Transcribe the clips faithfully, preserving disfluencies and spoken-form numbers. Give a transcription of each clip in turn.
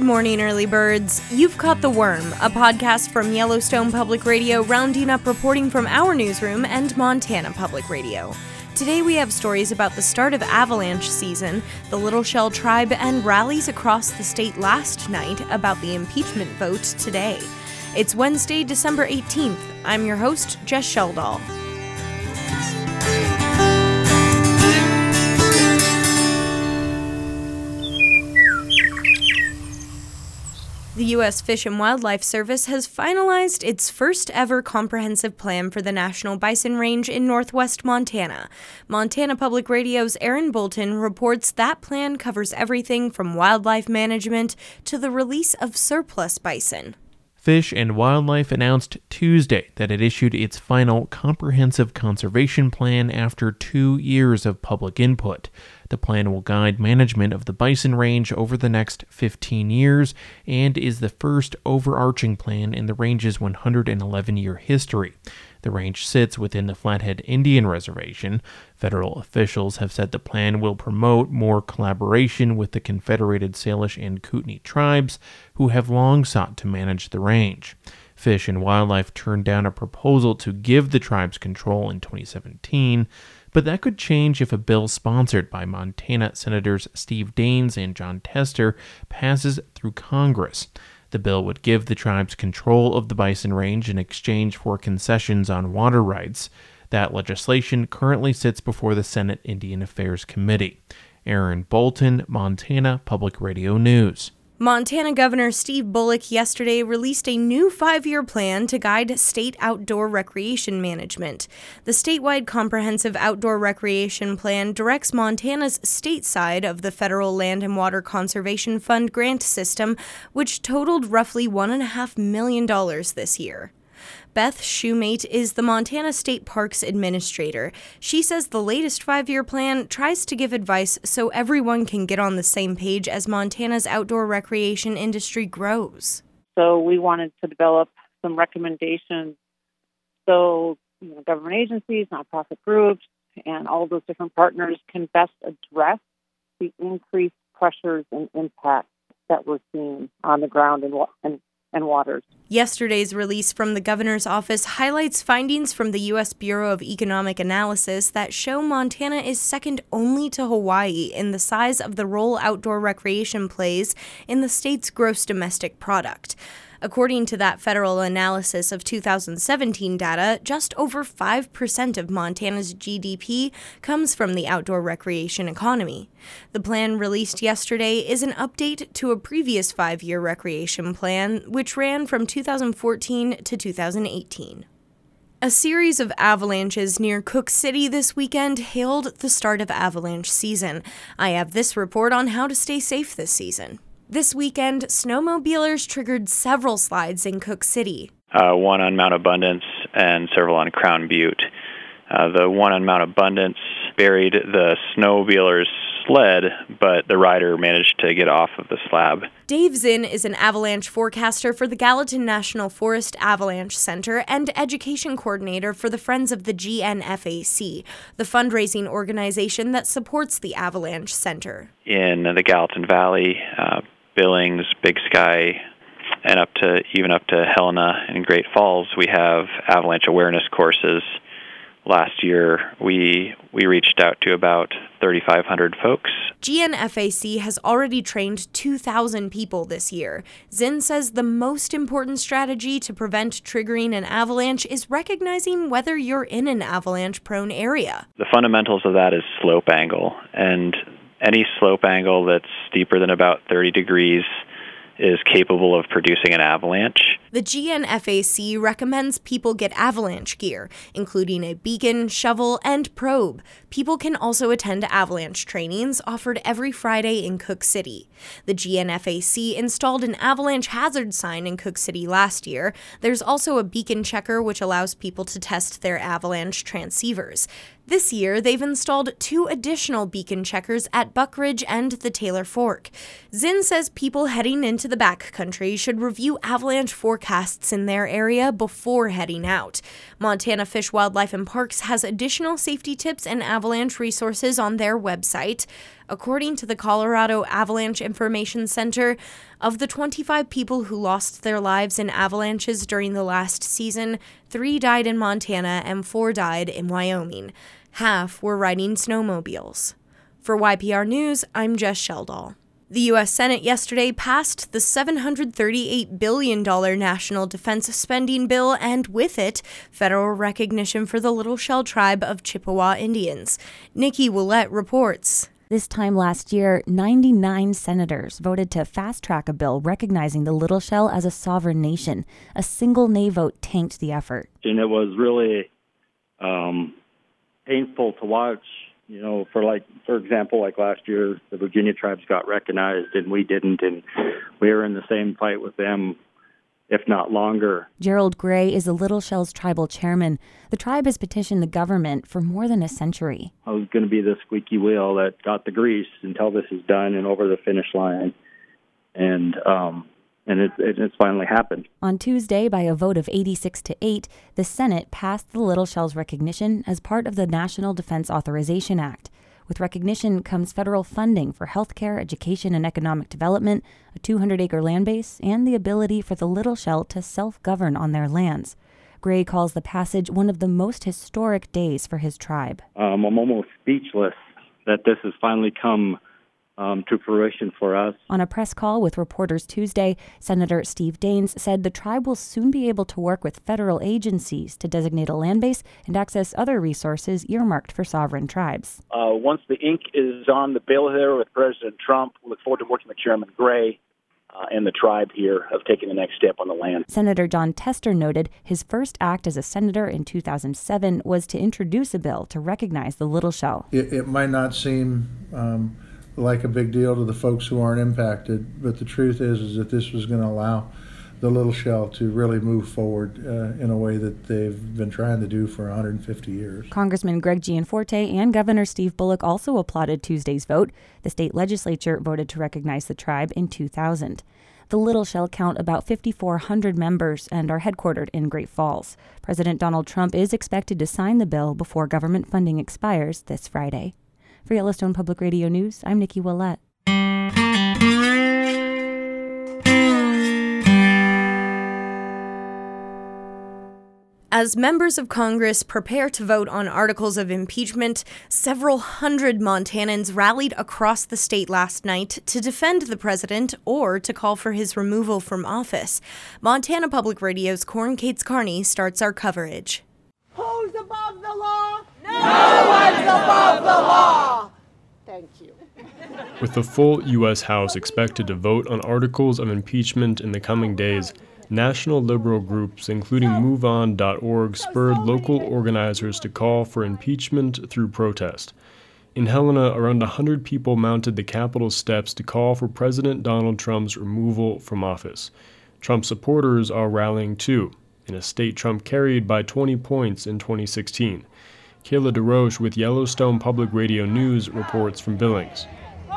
morning, early birds. You've caught The Worm, a podcast from Yellowstone Public Radio rounding up reporting from our newsroom and Montana Public Radio. Today we have stories about the start of avalanche season, the Little Shell Tribe, and rallies across the state last night about the impeachment vote today. It's Wednesday, December eighteenth. I'm your host, Jess Sheldall. The U S Fish and Wildlife Service has finalized its first ever comprehensive plan for the National Bison Range in northwest Montana. Montana Public Radio's Aaron Bolton reports that plan covers everything from wildlife management to the release of surplus bison. Fish and Wildlife announced Tuesday that it issued its final comprehensive conservation plan after two years of public input. The plan will guide management of the bison range over the next fifteen years and is the first overarching plan in the range's one hundred eleven year history. The range sits within the Flathead Indian Reservation. Federal officials have said the plan will promote more collaboration with the Confederated Salish and Kootenai tribes, who have long sought to manage the range. Fish and Wildlife turned down a proposal to give the tribes control in twenty seventeen, but that could change if a bill sponsored by Montana Senators Steve Daines and Jon Tester passes through Congress. The bill would give the tribes control of the bison range in exchange for concessions on water rights. That legislation currently sits before the Senate Indian Affairs Committee. Aaron Bolton, Montana Public Radio News. Montana Governor Steve Bullock yesterday released a new five-year plan to guide state outdoor recreation management. The statewide comprehensive outdoor recreation plan directs Montana's state side of the Federal Land and Water Conservation Fund grant system, which totaled roughly one point five million dollars this year. Beth Shoemate is the Montana State Parks Administrator. She says the latest five-year plan tries to give advice so everyone can get on the same page as Montana's outdoor recreation industry grows. So we wanted to develop some recommendations so you know, government agencies, nonprofit groups, and all those different partners can best address the increased pressures and impacts that we're seeing on the ground and, and and waters. Yesterday's release from the governor's office highlights findings from the U S Bureau of Economic Analysis that show Montana is second only to Hawaii in the size of the role outdoor recreation plays in the state's gross domestic product. According to that federal analysis of two thousand seventeen data, just over five percent of Montana's G D P comes from the outdoor recreation economy. The plan released yesterday is an update to a previous five-year recreation plan, which ran from two thousand fourteen to two thousand eighteen. A series of avalanches near Cook City this weekend hailed the start of avalanche season. I have this report on how to stay safe this season. This weekend, snowmobilers triggered several slides in Cook City. Uh, one on Mount Abundance and several on Crown Butte. Uh, the one on Mount Abundance buried the snowmobiler's sled, but the rider managed to get off of the slab. Dave Zinn is an avalanche forecaster for the Gallatin National Forest Avalanche Center and education coordinator for the Friends of the G N F A C, the fundraising organization that supports the Avalanche Center. In the Gallatin Valley, uh, Billings, Big Sky, and up to even up to Helena and Great Falls, we have avalanche awareness courses. Last year, we we reached out to about thirty-five hundred folks. G N F A C has already trained two thousand people this year. Zinn says the most important strategy to prevent triggering an avalanche is recognizing whether you're in an avalanche-prone area. The fundamentals of that is slope angle, and any slope angle that's steeper than about thirty degrees is capable of producing an avalanche. The G N F A C recommends people get avalanche gear, including a beacon, shovel, and probe. People can also attend avalanche trainings offered every Friday in Cook City. The G N F A C installed an avalanche hazard sign in Cook City last year. There's also a beacon checker which allows people to test their avalanche transceivers. This year, they've installed two additional beacon checkers at Buck Ridge and the Taylor Fork. Zinn says people heading into the backcountry should review avalanche forecasts forecasts in their area before heading out. Montana Fish, Wildlife and Parks has additional safety tips and avalanche resources on their website. According to the Colorado Avalanche Information Center, of the twenty-five people who lost their lives in avalanches during the last season, three died in Montana and four died in Wyoming. Half were riding snowmobiles. For Y P R News, I'm Jess Sheldall. The U S Senate yesterday passed the seven hundred thirty-eight billion dollars national defense spending bill and, with it, federal recognition for the Little Shell tribe of Chippewa Indians. Nikki Willett reports. This time last year, ninety-nine senators voted to fast-track a bill recognizing the Little Shell as a sovereign nation. A single nay vote tanked the effort. And it was really um, painful to watch. You know, for like, for example, like last year, the Virginia tribes got recognized and we didn't, and we were in the same fight with them, if not longer. Gerald Gray is the Little Shell's tribal chairman. The tribe has petitioned the government for more than a century. I was going to be the squeaky wheel that got the grease until this is done and over the finish line, and um, and it, it, it's finally happened. On Tuesday, by a vote of eighty-six to eight, the Senate passed the Little Shell's recognition as part of the National Defense Authorization Act. With recognition comes federal funding for healthcare, education, and economic development, a two hundred acre land base, and the ability for the Little Shell to self-govern on their lands. Gray calls the passage one of the most historic days for his tribe. Um, I'm almost speechless that this has finally come Um, to fruition for us. On a press call with reporters Tuesday, Senator Steve Daines said the tribe will soon be able to work with federal agencies to designate a land base and access other resources earmarked for sovereign tribes. Uh, once the ink is on the bill here with President Trump, we look forward to working with Chairman Gray uh, and the tribe here of taking the next step on the land. Senator Jon Tester noted his first act as a senator in two thousand seven was to introduce a bill to recognize the Little Shell. It, it might not seem um, like a big deal to the folks who aren't impacted, but the truth is is that this was going to allow the Little Shell to really move forward uh, in a way that they've been trying to do for one hundred fifty years. Congressman Greg Gianforte and Governor Steve Bullock also applauded Tuesday's vote. The state legislature voted to recognize the tribe in two thousand. The Little Shell count about five thousand four hundred members and are headquartered in Great Falls. President Donald Trump is expected to sign the bill before government funding expires this Friday. For Yellowstone Public Radio News, I'm Nikki Willett. As members of Congress prepare to vote on articles of impeachment, several hundred Montanans rallied across the state last night to defend the president or to call for his removal from office. Montana Public Radio's Corn Cates Carney starts our coverage. Who's above the law? No one's above the law! Thank you. With the full U S House expected to vote on articles of impeachment in the coming days, national liberal groups, including move on dot org, spurred local organizers to call for impeachment through protest. In Helena, around one hundred people mounted the Capitol steps to call for President Donald Trump's removal from office. Trump supporters are rallying too, in a state Trump carried by twenty points in twenty sixteen. Kayla DeRoche with Yellowstone Public Radio News reports from Billings.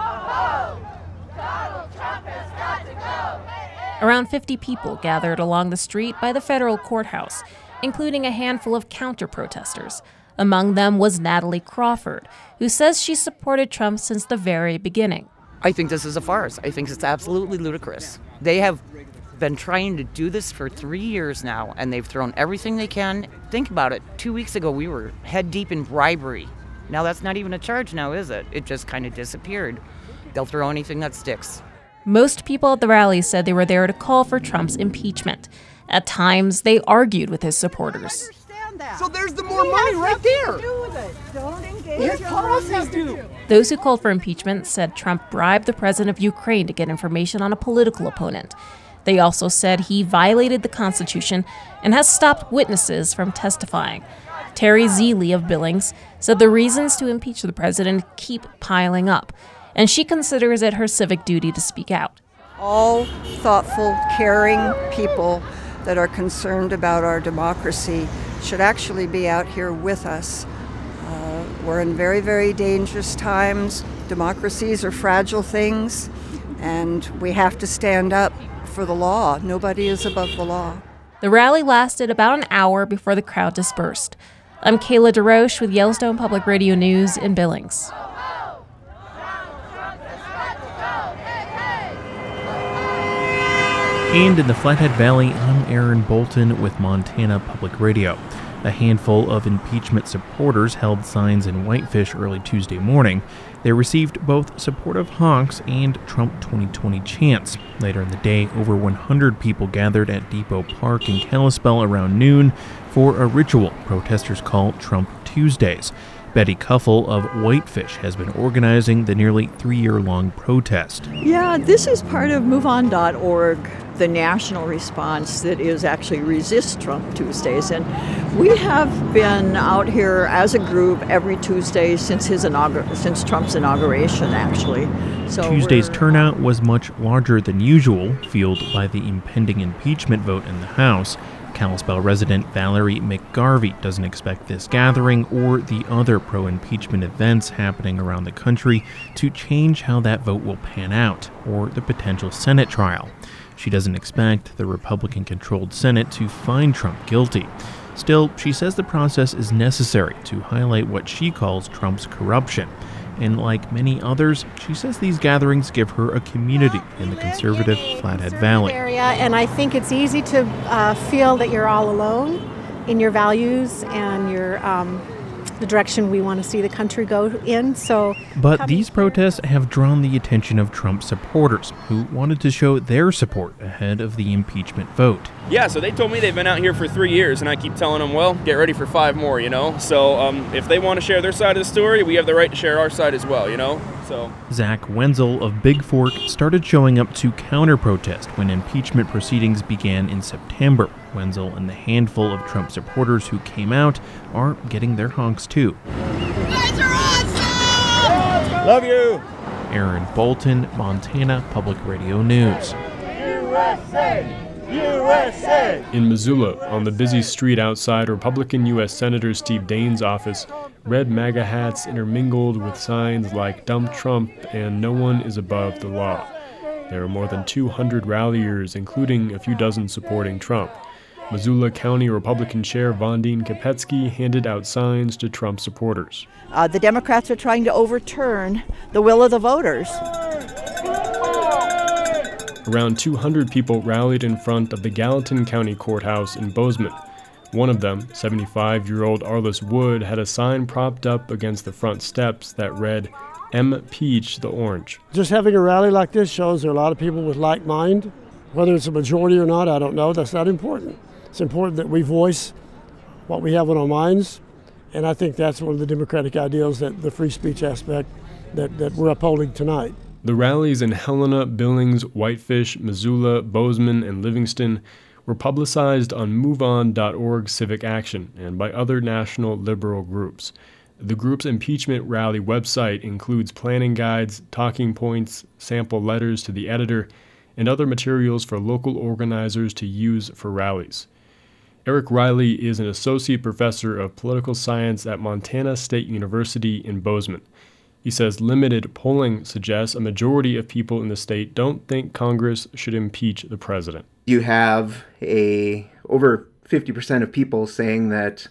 Around fifty people gathered along the street by the federal courthouse, including a handful of counter-protesters. Among them was Natalie Crawford, who says she supported Trump since the very beginning. I think this is a farce. I think it's absolutely ludicrous. They have been trying to do this for three years now, and they've thrown everything they can. Think about it. Two weeks ago, we were head deep in bribery. Now that's not even a charge now, is it? It just kind of disappeared. They'll throw anything that sticks. Most people at the rally said they were there to call for Trump's impeachment. At times, they argued with his supporters. So there's the more money right there. Don't engage. His policies do. Those who called for impeachment said Trump bribed the president of Ukraine to get information on a political opponent. They also said he violated the Constitution and has stopped witnesses from testifying. Terry Zeeley of Billings said the reasons to impeach the president keep piling up, and she considers it her civic duty to speak out. All thoughtful, caring people that are concerned about our democracy should actually be out here with us. Uh, we're in very, very dangerous times. Democracies are fragile things, and we have to stand up for the law. Nobody is above the law. The rally lasted about an hour before the crowd dispersed. I'm Kayla DeRoche with Yellowstone Public Radio News in Billings. And in the Flathead Valley, I'm Aaron Bolton with Montana Public Radio. A handful of impeachment supporters held signs in Whitefish early Tuesday morning. They received both supportive honks and Trump twenty twenty chants. Later in the day, over one hundred people gathered at Depot Park in Kalispell around noon for a ritual protesters call Trump Tuesdays. Betty Cuffle of Whitefish has been organizing the nearly three-year-long protest. Yeah, this is part of move on dot org, the national response that is actually Resist Trump Tuesdays. And we have been out here as a group every Tuesday since his inaugur- since Trump's inauguration, actually. So Tuesday's turnout was much larger than usual, fueled by the impending impeachment vote in the House. Kalispell resident Valerie McGarvey doesn't expect this gathering or the other pro-impeachment events happening around the country to change how that vote will pan out, or the potential Senate trial. She doesn't expect the Republican-controlled Senate to find Trump guilty. Still, she says the process is necessary to highlight what she calls Trump's corruption. And like many others, she says these gatherings give her a community in the conservative Flathead Valley. Area, and I think it's easy to uh, feel that you're all alone in your values and your um, the direction we want to see the country go in. So, But these protests have drawn the attention of Trump supporters who wanted to show their support ahead of the impeachment vote. Yeah, so they told me they've been out here for three years, and I keep telling them, well, get ready for five more, you know? So um, if they want to share their side of the story, we have the right to share our side as well, you know? So Zach Wenzel of Big Fork started showing up to counter-protest when impeachment proceedings began in September. Wenzel and the handful of Trump supporters who came out are getting their honks too. You guys are awesome! Love you! Aaron Bolton, Montana Public Radio News. U S A! U S A! In Missoula, on the busy street outside Republican U S Senator Steve Daines' office, red MAGA hats intermingled with signs like Dump Trump and No One is Above the Law. There are more than two hundred ralliers, including a few dozen supporting Trump. Missoula County Republican Chair Vondine Kopetsky handed out signs to Trump supporters. Uh, the Democrats are trying to overturn the will of the voters. Around two hundred people rallied in front of the Gallatin County Courthouse in Bozeman. One of them, seventy-five-year-old Arliss Wood, had a sign propped up against the front steps that read, "Impeach the Orange." Just having a rally like this shows there are a lot of people with like mind. Whether it's a majority or not, I don't know. That's not important. It's important that we voice what we have on our minds, and I think that's one of the democratic ideals, that the free speech aspect that, that we're upholding tonight. The rallies in Helena, Billings, Whitefish, Missoula, Bozeman, and Livingston were publicized on move on dot org Civic Action and by other national liberal groups. The group's impeachment rally website includes planning guides, talking points, sample letters to the editor, and other materials for local organizers to use for rallies. Eric Riley is an associate professor of political science at Montana State University in Bozeman. He says limited polling suggests a majority of people in the state don't think Congress should impeach the president. You have a over fifty percent of people saying that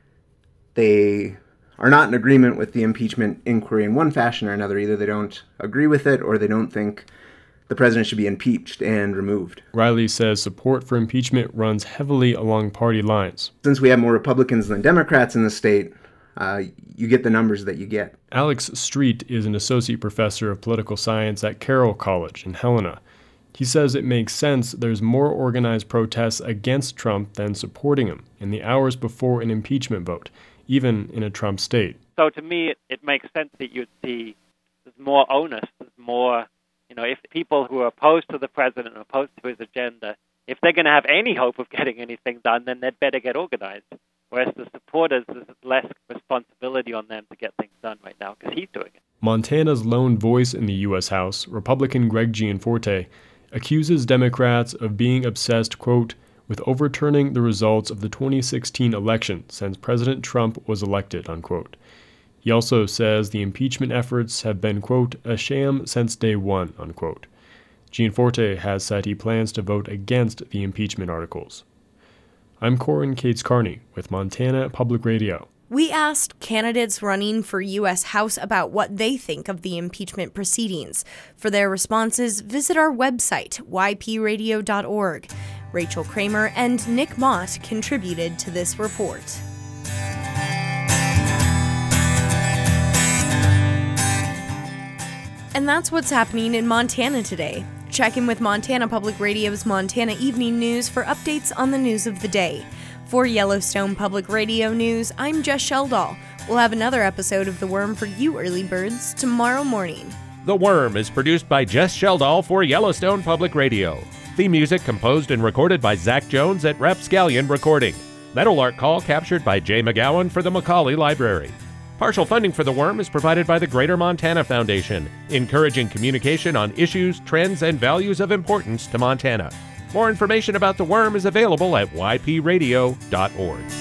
they are not in agreement with the impeachment inquiry in one fashion or another. Either they don't agree with it or they don't think the president should be impeached and removed. Riley says support for impeachment runs heavily along party lines. Since we have more Republicans than Democrats in the state, uh, you get the numbers that you get. Alex Street is an associate professor of political science at Carroll College in Helena. He says it makes sense there's more organized protests against Trump than supporting him in the hours before an impeachment vote, even in a Trump state. So to me, it, it makes sense that you'd see there's more onus, there's more, you know, if people who are opposed to the president and opposed to his agenda, if they're going to have any hope of getting anything done, then they'd better get organized. Whereas the supporters, there's less responsibility on them to get things done right now because he's doing it. Montana's lone voice in the U S House, Republican Greg Gianforte, accuses Democrats of being obsessed, quote, with overturning the results of the twenty sixteen election since President Trump was elected, unquote. He also says the impeachment efforts have been, quote, a sham since day one, unquote. Gianforte has said he plans to vote against the impeachment articles. I'm Corin Cates-Carney with Montana Public Radio. We asked candidates running for U S House about what they think of the impeachment proceedings. For their responses, visit our website, y p radio dot org. Rachel Kramer and Nick Mott contributed to this report. And that's what's happening in Montana today. Check in with Montana Public Radio's Montana Evening News for updates on the news of the day. For Yellowstone Public Radio News, I'm Jess Sheldall. We'll have another episode of The Worm for you early birds tomorrow morning. The Worm is produced by Jess Sheldall for Yellowstone Public Radio. Theme music composed and recorded by Zach Jones at Rapscallion Recording. Metal art call captured by Jay McGowan for the Macaulay Library. Partial funding for The Worm is provided by the Greater Montana Foundation, encouraging communication on issues, trends, and values of importance to Montana. More information about The Worm is available at y p radio dot org.